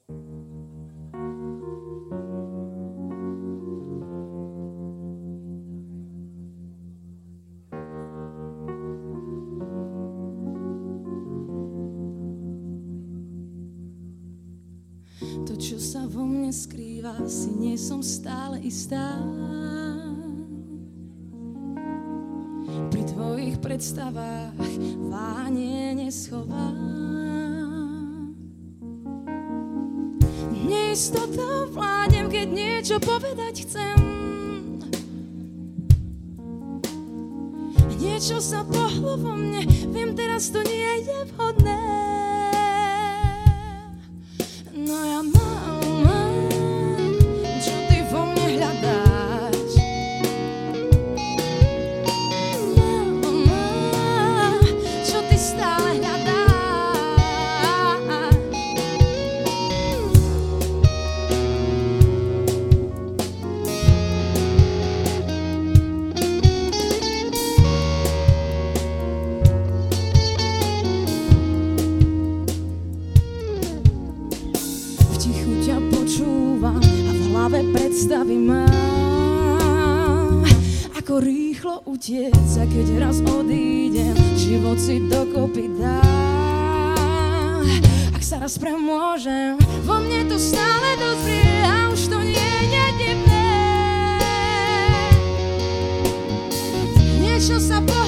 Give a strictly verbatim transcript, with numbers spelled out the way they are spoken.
To, čo sa vo mne skrýva, si nie som stále istá. Pri tvojich predstavách váhanie neschová. Neistotou vládnem, keď niečo povedať chcem. Niečo sa pohlo vo mne, viem, teraz to nie je vhodné. No ja mám, mám, čo ty vo mne hľadáš. Mám, mám, čo ty stále hľadáš. V tichu ťa počúvam a v hlave predstavy mám, ako rýchlo utieca, keď raz odídem, život si dokopy dá. Ak sa raz premôžem, vo mne to stále dozrie a už to nie je divné. Niečo sa po